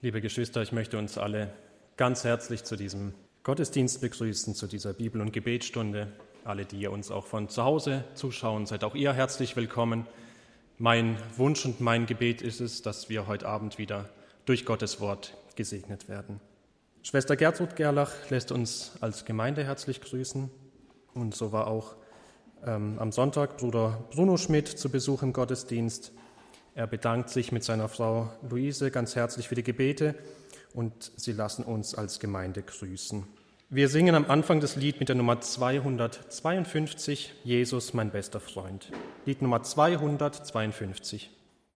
Liebe Geschwister, ich möchte uns alle ganz herzlich zu diesem Gottesdienst begrüßen, zu dieser Bibel- und Gebetsstunde. Alle, die ihr uns auch von zu Hause zuschauen, seid auch ihr herzlich willkommen. Mein Wunsch und mein Gebet ist es, dass wir heute Abend wieder durch Gottes Wort gesegnet werden. Schwester Gertrud Gerlach lässt uns als Gemeinde herzlich grüßen. Und so war auch am Sonntag Bruder Bruno Schmidt zu Besuch im Gottesdienst. Er bedankt sich mit seiner Frau Luise ganz herzlich für die Gebete und sie lassen uns als Gemeinde grüßen. Wir singen am Anfang das Lied mit der Nummer 252, Jesus, mein bester Freund. Lied Nummer 252.